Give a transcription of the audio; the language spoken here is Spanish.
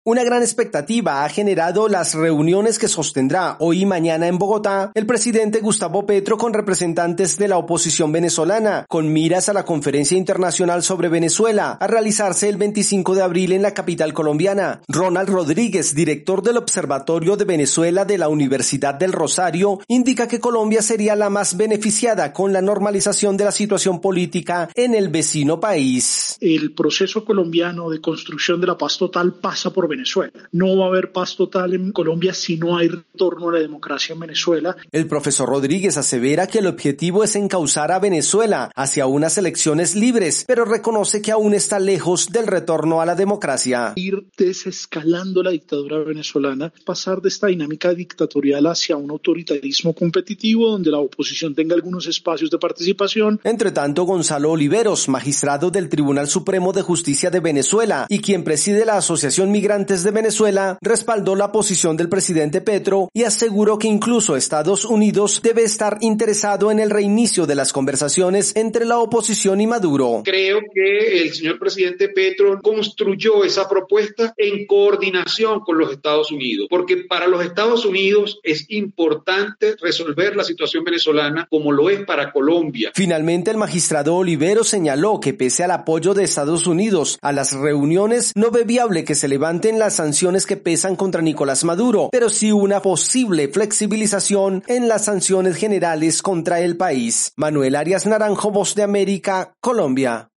Una gran expectativa ha generado las reuniones que sostendrá hoy y mañana en Bogotá el presidente Gustavo Petro con representantes de la oposición venezolana, con miras a la Conferencia Internacional sobre Venezuela, a realizarse el 25 de abril en la capital colombiana. Ronald Rodríguez, director del Observatorio de Venezuela de la Universidad del Rosario, indica que Colombia sería la más beneficiada con la normalización de la situación política en el vecino país. El proceso colombiano de construcción de la paz total pasa por Venezuela. No va a haber paz total en Colombia si no hay retorno a la democracia en Venezuela. El profesor Rodríguez asevera que el objetivo es encauzar a Venezuela hacia unas elecciones libres, pero reconoce que aún está lejos del retorno a la democracia. Ir desescalando la dictadura venezolana, pasar de esta dinámica dictatorial hacia un autoritarismo competitivo donde la oposición tenga algunos espacios de participación. Entre tanto, Gonzalo Oliveros, magistrado del Tribunal Supremo de Justicia de Venezuela y quien preside la Asociación Migrantes de Venezuela, respaldó la posición del presidente Petro y aseguró que incluso Estados Unidos debe estar interesado en el reinicio de las conversaciones entre la oposición y Maduro. Creo que el señor presidente Petro construyó esa propuesta en coordinación con los Estados Unidos, porque para los Estados Unidos es importante resolver la situación venezolana como lo es para Colombia. Finalmente, el magistrado Oliveros señaló que pese al apoyo de Estados Unidos a las reuniones, no ve viable que se levanten las sanciones que pesan contra Nicolás Maduro, pero sí una posible flexibilización en las sanciones generales contra el país. Manuel Arias Naranjo, Voz de América, Colombia.